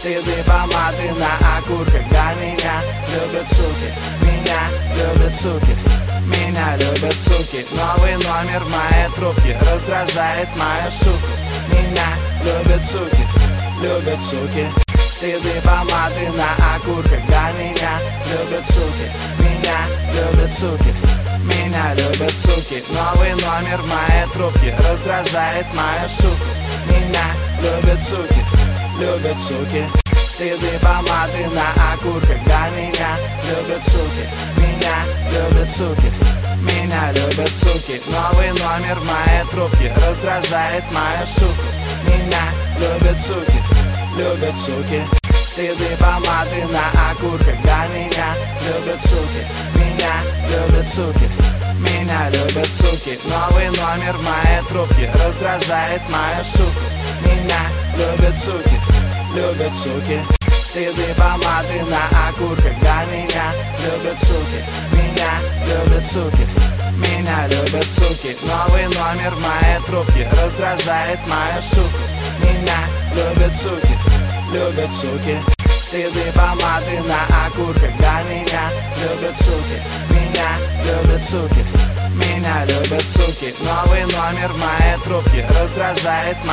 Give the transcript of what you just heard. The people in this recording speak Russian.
Следы помады на окурках. Да, меня любят суки, меня любят суки, меня любят суки. Новый номер моей трубки раздражает мою суку. Меня любят суки, любят суки. Следы помады на окурках. Да, меня любят суки, меня любят суки, меня любят суки. Новый номер моей трубки раздражает мою суку. Меня любят суки, любят суки. Следы помады на окурках. Да, меня любят суки, меня любят суки, меня любят суки. Новый номер моей трубки раздражает мою суку. Меня любят суки, любят суки. Следы помады на окурках. Да, меня любят суки, меня любят суки, меня любят суки. Новый номер моей трубки раздражает мою суку. Меня любят суки, любят суки. Следы помады на окурках. Да, меня любят суки, меня любят суки, меня любят суки. Новый номер моей трубки раздражает мою суку. Меня любят суки, любят суки. Следы помады на окурках. Да, меня любят суки, меня любят суки, меня любят суки. Новый номер моей трубки раздражает мою